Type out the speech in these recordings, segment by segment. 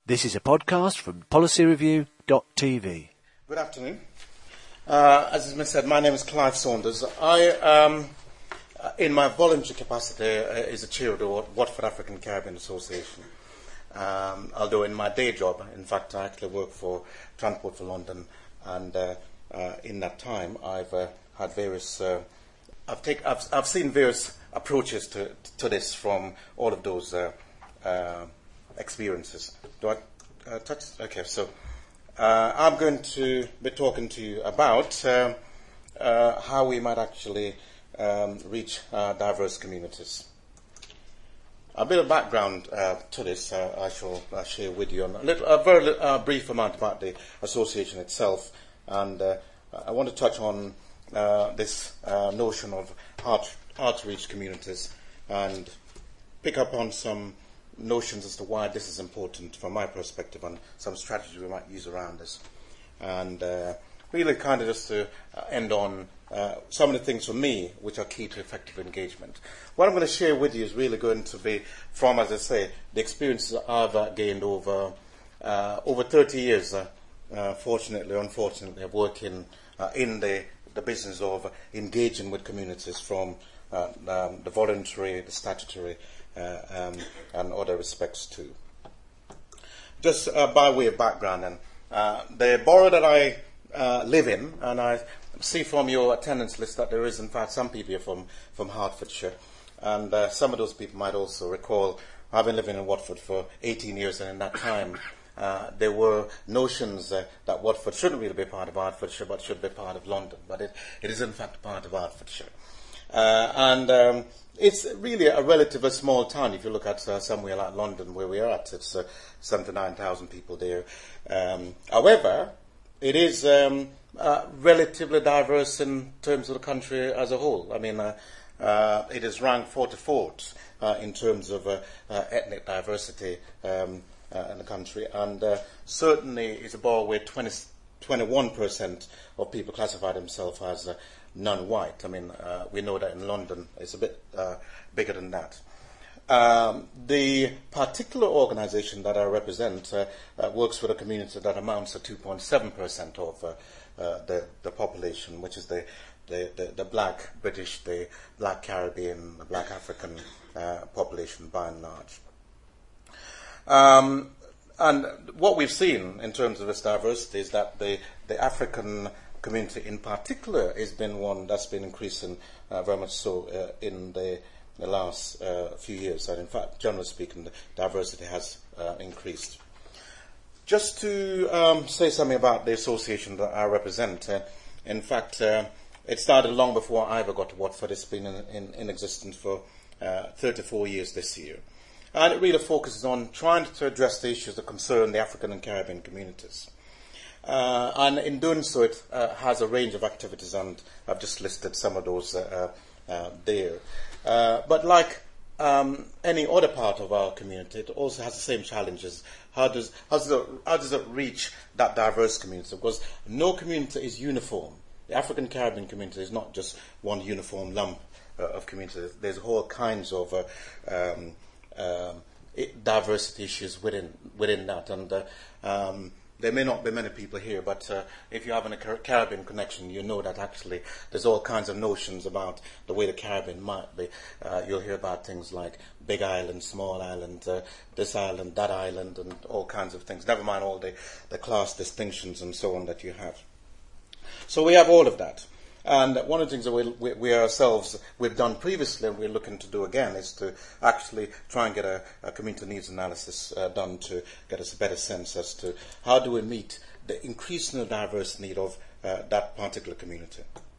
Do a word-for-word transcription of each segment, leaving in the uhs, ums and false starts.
This is a podcast from policy review dot t v. Good afternoon. Uh, as has been said, my name is Clive Saunders. I, um, in my voluntary capacity, uh, is a chair of the Watford African Caribbean Association. Um, although in my day job, in fact, I actually work for Transport for London, and uh, uh, in that time, I've uh, had various. Uh, I've, take, I've, I've seen various approaches to to this from all of those uh, uh, experiences. Do I uh, touch? Okay, so. Uh, I'm going to be talking to you about uh, uh, how we might actually um, reach uh, diverse communities. A bit of background uh, to this uh, I shall uh, share with you on a, little, a very uh, brief amount about the association itself, and uh, I want to touch on uh, this uh, notion of hard, hard to reach communities and pick up on some notions as to why this is important from my perspective and some strategies we might use around this. And uh, really kind of just to uh, end on uh, some of the things for me which are key to effective engagement. What I'm going to share with you is really going to be from, as I say, the experiences I've uh, gained over uh, over thirty years, uh, uh, fortunately or unfortunately, of working uh, in the, the business of engaging with communities from uh, um, the voluntary, the statutory, Uh, um, and other respects too. Just uh, by way of background, and uh, the borough that I uh, live in, and I see from your attendance list that there is in fact some people here from, from Hertfordshire, and uh, some of those people might also recall I've been living in Watford for eighteen years, and in that time uh, there were notions uh, that Watford shouldn't really be part of Hertfordshire but should be part of London, but it, it is in fact part of Hertfordshire. Uh, and um, it's really a relatively small town. If you look at uh, somewhere like London, where we are at, it's uh, seventy-nine thousand people there. Um, however, it is um, uh, relatively diverse in terms of the country as a whole. I mean, uh, uh, it is ranked forty-fourth uh, in terms of uh, uh, ethnic diversity um, uh, in the country, and uh, certainly it's a borough where twenty, twenty-one percent of people classify themselves as uh, non-white. I mean, uh, we know that in London it's a bit uh, bigger than that. Um, the particular organisation that I represent uh, uh, works with a community that amounts to two point seven percent of uh, uh, the, the population, which is the, the, the, the black British, the black Caribbean, the black African uh, population by and large. Um, and what we've seen in terms of this diversity is that the, the African community in particular has been one that's been increasing uh, very much so uh, in the, the last uh, few years. And in fact, generally speaking, the diversity has uh, increased. Just to um, say something about the association that I represent, uh, in fact, uh, it started long before I ever got to Watford. It's been in, in, in existence for uh, thirty-four years this year. And it really focuses on trying to address the issues that concern the African and Caribbean communities. Uh, and in doing so, it uh, has a range of activities, and I've just listed some of those uh, uh, there. Uh, but like um, any other part of our community, it also has the same challenges. How does, how does, it, how does it reach that diverse community? Because no community is uniform. The African Caribbean community is not just one uniform lump uh, of community. There's all kinds of uh, um, um, diversity issues within within that, and uh, um, there may not be many people here, but uh, if you have a Car- Caribbean connection, you know that actually there's all kinds of notions about the way the Caribbean might be. Uh, you'll hear about things like big island, small island, uh, this island, that island, and all kinds of things. Never mind all the, the class distinctions and so on that you have. So we have all of that. And one of the things that we, we, we ourselves, we've done previously and we're looking to do again is to actually try and get a, a community needs analysis uh, done to get us a better sense as to how do we meet the increasingly diverse need of uh, that particular community.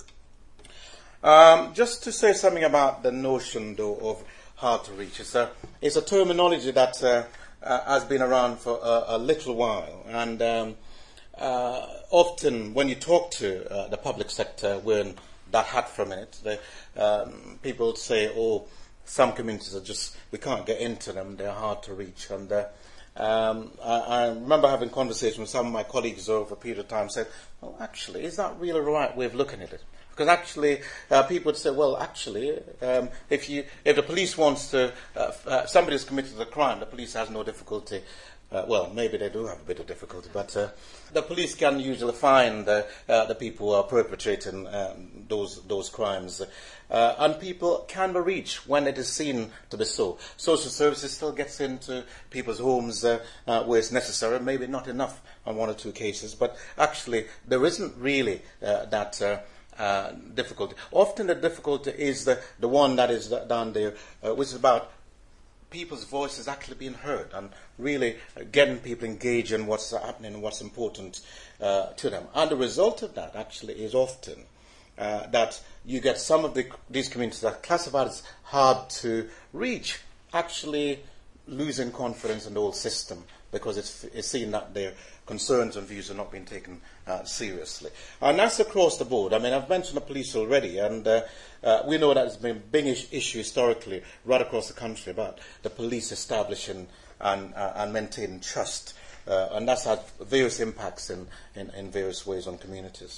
Um, just to say something about the notion, though, of hard to reach. It's a, it's a terminology that uh, uh, has been around for a, a little while. And um, Uh, often when you talk to uh, the public sector, wearing that hat for a minute, they, um, people say, oh, some communities are just, we can't get into them, they're hard to reach. And uh, um, I, I remember having conversations with some of my colleagues over a period of time, said, well, actually, is that really the right way of looking at it? Because actually, uh, people would say, well, actually, um, if you, if the police wants to, uh, uh, somebody has committed a crime, the police has no difficulty Uh, well, maybe they do have a bit of difficulty, but uh, the police can usually find uh, uh, the people who are perpetrating um, those those crimes, uh, and people can be reached when it is seen to be so. Social services still gets into people's homes uh, uh, where it's necessary, maybe not enough on one or two cases, but actually there isn't really uh, that uh, uh, difficulty. Often the difficulty is the, the one that is down there, uh, which is about people's voices actually being heard and really getting people engaged in what's happening and what's important uh, to them. And the result of that actually is often uh, that you get some of the, these communities that are classified as hard to reach actually losing confidence in the whole system because it's, it's seen that their concerns and views are not being taken uh, seriously. And that's across the board. I mean, I've mentioned the police already, and uh, uh, we know that it's been a big is- issue historically right across the country about the police establishing and, uh, and maintaining trust. Uh, and that's had various impacts in, in, in various ways on communities.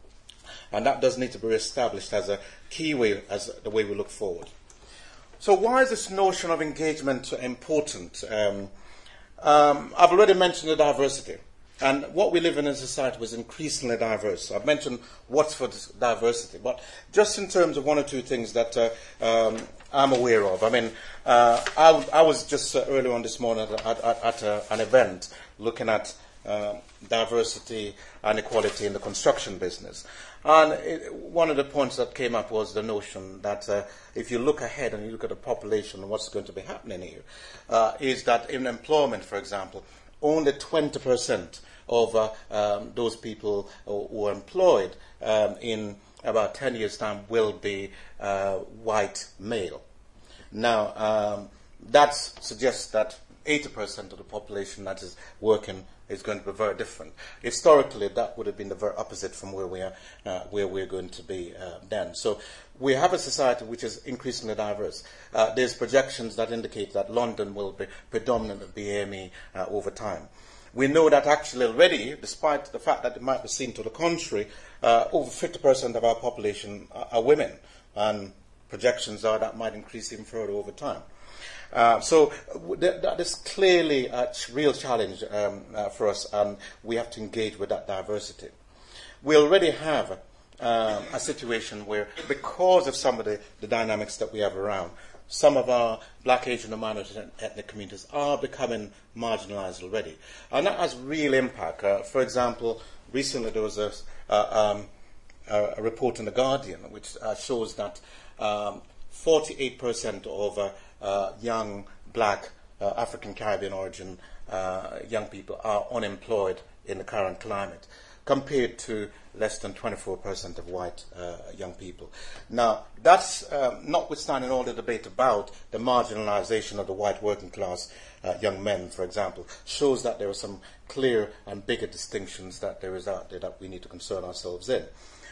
And that does need to be established as a key way, as the way we look forward. So why is this notion of engagement important? Um, um, I've already mentioned the diversity. And what we live in as a society was increasingly diverse. I've mentioned what's for diversity, but just in terms of one or two things that uh, um, I'm aware of. I mean, uh, I, I was just uh, earlier on this morning at, at, at uh, an event looking at uh, diversity and equality in the construction business. And it, one of the points that came up was the notion that uh, if you look ahead and you look at the population and what's going to be happening here, uh, is that in employment, for example, only twenty percent of uh, um, those people who, who are employed um, in about ten years' time will be uh, white male. Now, um, that suggests that eighty percent of the population that is working is going to be very different. Historically, that would have been the very opposite from where we are, uh, where we're going to be uh, then. So we have a society which is increasingly diverse. Uh, there's projections that indicate that London will be predominantly B A M E uh, over time. We know that actually already, despite the fact that it might be seen to the contrary, uh, over fifty percent of our population are, are women, and projections are that might increase even further over time. Uh, so w- th- that is clearly a ch- real challenge um, uh, for us, and we have to engage with that diversity. We already have um, a situation where, because of some of the, the dynamics that we have around, some of our black, Asian, and minority ethnic communities are becoming marginalized already. And that has real impact. Uh, for example, recently there was a, uh, um, a report in The Guardian which uh, shows that um, forty-eight percent of uh, uh, young black, uh, African Caribbean origin uh, young people are unemployed in the current climate, compared to less than twenty-four percent of white uh, young people. Now, that's um, notwithstanding all the debate about the marginalization of the white working class uh, young men, for example, shows that there are some clear and bigger distinctions that there is out there that we need to concern ourselves in.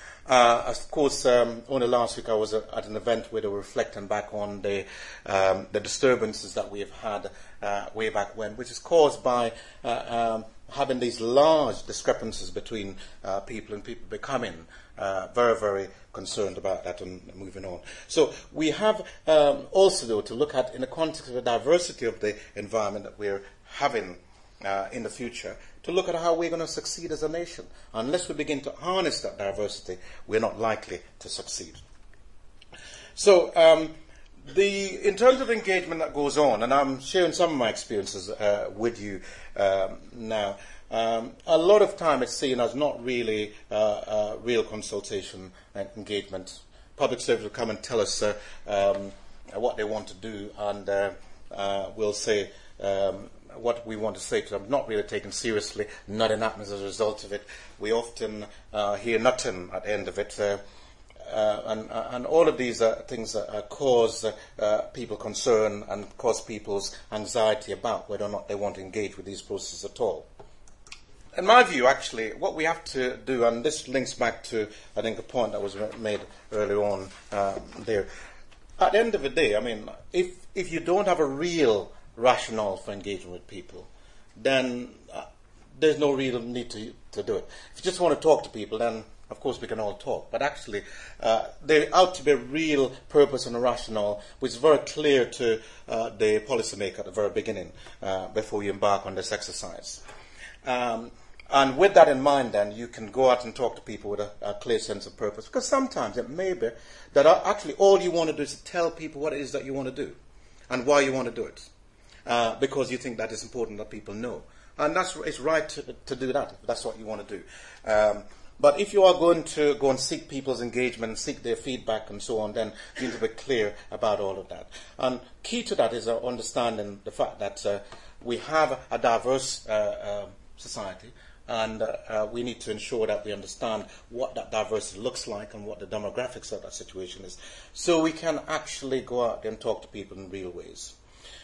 Uh, of course, um, only last week I was at, at an event where they were reflecting back on the, um, the disturbances that we have had uh, way back when, which is caused by uh, um, having these large discrepancies between uh, people and people becoming uh, very, very concerned about that and moving on. So we have um, also, though, to look at in the context of the diversity of the environment that we're having uh, in the future, to look at how we're going to succeed as a nation. Unless we begin to harness that diversity, we're not likely to succeed. So, um, the in terms of engagement that goes on, and I'm sharing some of my experiences uh, with you um, now, um, a lot of time it's seen as not really uh, uh, real consultation and engagement. Public service will come and tell us uh, um, what they want to do, and uh, uh, we'll say, um, what we want to say to them, not really taken seriously, nothing happens as a result of it. We often uh, hear nothing at the end of it. Uh, uh, and, uh, and all of these uh, things uh, cause uh, people concern and cause people's anxiety about whether or not they want to engage with these processes at all. In my view, actually, what we have to do, and this links back to, I think, a point that was made earlier on uh, there. At the end of the day, I mean, if if you don't have a real rationale for engaging with people, then uh, there's no real need to, to do it. If you just want to talk to people, then Of course, we can all talk, but actually, uh, there ought to be a real purpose and a rationale, which is very clear to uh, the policymaker at the very beginning, uh, before you embark on this exercise. Um, and with that in mind, then, you can go out and talk to people with a, a clear sense of purpose, because sometimes it may be that actually all you want to do is to tell people what it is that you want to do and why you want to do it, uh, because you think that it's important that people know. And that's it's right to, to do that, if that's what you want to do. Um, But if you are going to go and seek people's engagement, seek their feedback and so on, then you need to be clear about all of that. And key to that is uh, understanding the fact that uh, we have a diverse uh, uh, society, and uh, uh, we need to ensure that we understand what that diversity looks like and what the demographics of that situation is, so we can actually go out there and talk to people in real ways.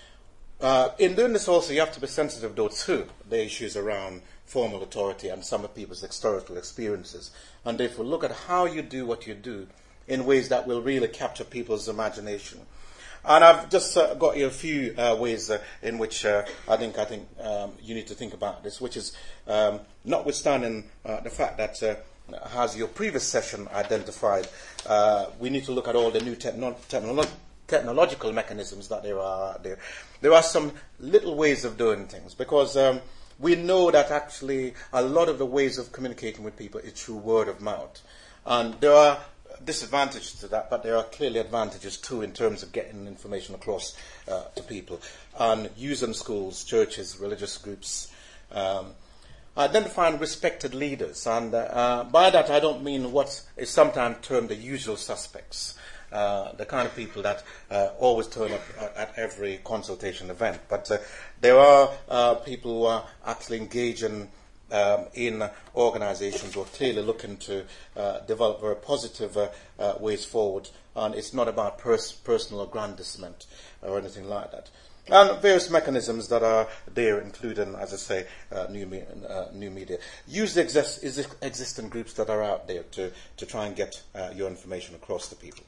Uh, in doing this also, you have to be sensitive, though, to the issues around formal authority and some of people's historical experiences. And therefore, look at how you do what you do in ways that will really capture people's imagination. And I've just uh, got you a few uh, ways uh, in which uh, I think I think um, you need to think about this, which is um, notwithstanding uh, the fact that, uh, as your previous session identified, uh, we need to look at all the new techno- technology technological mechanisms that there are out there. There are some little ways of doing things, because um, we know that actually a lot of the ways of communicating with people is through word of mouth. And there are disadvantages to that, but there are clearly advantages too in terms of getting information across uh, to people. And using schools, churches, religious groups, um, identifying respected leaders. And uh, uh, by that I don't mean what is sometimes termed the usual suspects. Uh, the kind of people that uh, always turn up at, at every consultation event. But uh, there are uh, people who are actually engaging um, in organizations who are clearly looking to uh, develop very positive uh, uh, ways forward. And it's not about pers- personal aggrandizement or anything like that. And various mechanisms that are there, including, as I say, uh, new, me- uh, new media. Use the exist- exist- existing groups that are out there to, to try and get uh, your information across to people.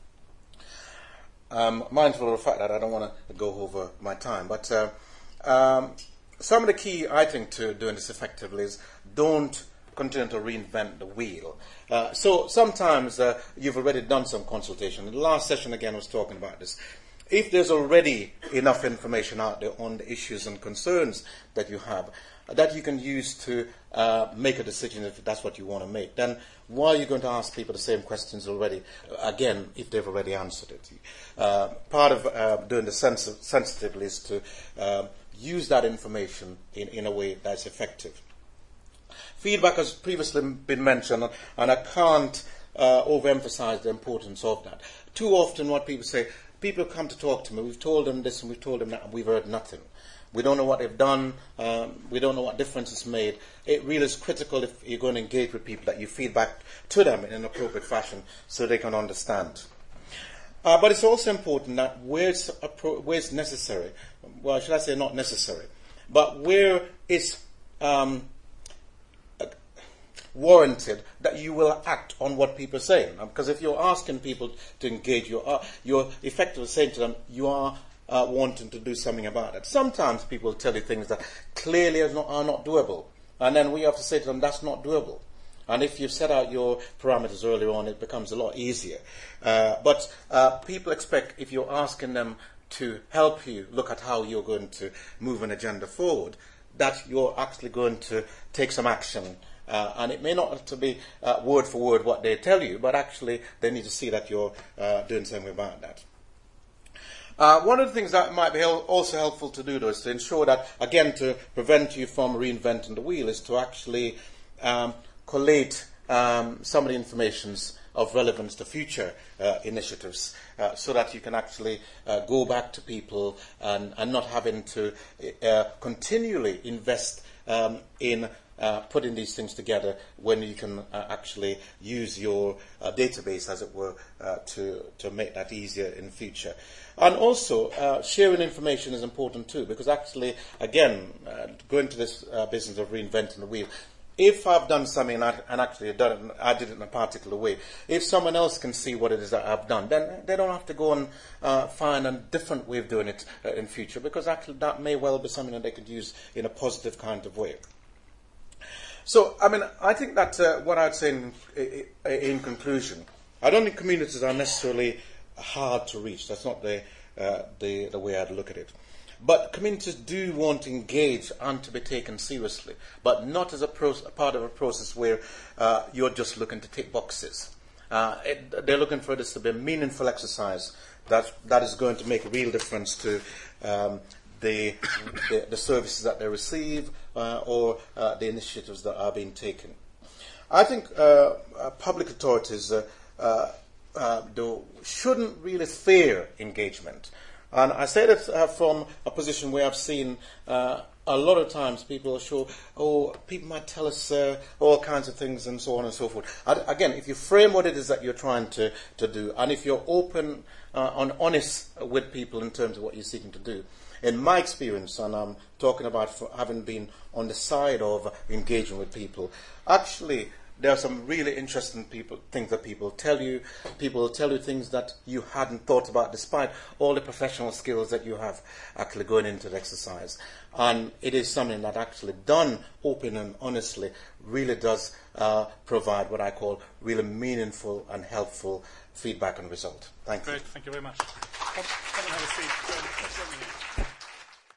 Um, mindful of the fact that I don't want to go over my time, but uh, um, some of the key, I think, to doing this effectively is don't continue to reinvent the wheel. Uh, so sometimes uh, you've already done some consultation. In the last session, again, I was talking about this. If there's already enough information out there on the issues and concerns that you have, that you can use to uh, make a decision if that's what you want to make, then why are you going to ask people the same questions already, again, if they've already answered it? Uh, part of uh, doing the sens- sensitively is to uh, use that information in, in a way that's effective. Feedback has previously been mentioned, and I can't uh, overemphasize the importance of that. Too often what people say, people come to talk to me, we've told them this and we've told them that, and we've heard nothing. We don't know what they've done. Um, we don't know what difference it's made. It really is critical, if you're going to engage with people, that you feed back to them in an appropriate fashion so they can understand. Uh, but it's also important that where it's, appro- where it's necessary, well, should I say not necessary, but where it's um, warranted, that you will act on what people are saying. Because if you're asking people to engage, you're, you're effectively saying to them, you are Uh, wanting to do something about it. Sometimes people tell you things that clearly are not, are not doable. And then we have to say to them, that's not doable. And if you set out your parameters earlier on, it becomes a lot easier. Uh, but uh, people expect, if you're asking them to help you look at how you're going to move an agenda forward, that you're actually going to take some action. Uh, and it may not have to be uh, word for word what they tell you, but actually they need to see that you're uh, doing something about that. Uh, one of the things that might be hel- also helpful to do, though, is to ensure that, again, to prevent you from reinventing the wheel, is to actually um, collate um, some of the informations of relevance to future uh, initiatives, uh, so that you can actually uh, go back to people and, and not having to uh, continually invest um, in Uh, putting these things together when you can uh, actually use your uh, database, as it were, uh, to, to make that easier in the future. And also, uh, sharing information is important too, because actually, again, uh, going to this uh, business of reinventing the wheel, if I've done something and, I, and actually done it, I did it in a particular way, if someone else can see what it is that I've done, then they don't have to go and uh, find a different way of doing it uh, in future, because actually that may well be something that they could use in a positive kind of way. So, I mean, I think that uh, what I'd say in, in conclusion, I don't think communities are necessarily hard to reach. That's not the, uh, the, the way I'd look at it. But communities do want to engage and to be taken seriously, but not as a, pro- a part of a process where uh, you're just looking to tick boxes. Uh, it, they're looking for this to be a meaningful exercise that, that is going to make a real difference to um, the, the, the services that they receive uh, or uh, the initiatives that are being taken. I think uh, uh, public authorities uh, uh, uh, do, shouldn't really fear engagement. And I say that uh, from a position where I've seen uh, a lot of times people show, oh, people might tell us uh, all kinds of things and so on and so forth. And again, if you frame what it is that you're trying to, to do, and if you're open uh, and honest with people in terms of what you're seeking to do, in my experience, and I'm talking about for having been on the side of engaging with people, actually there are some really interesting people, things that people tell you. People will tell you things that you hadn't thought about, despite all the professional skills that you have actually going into the exercise. And it is something that actually done open and honestly really does uh, provide what I call really meaningful and helpful feedback and result. Thank you. Great, thank you very much. Come, come and have a seat.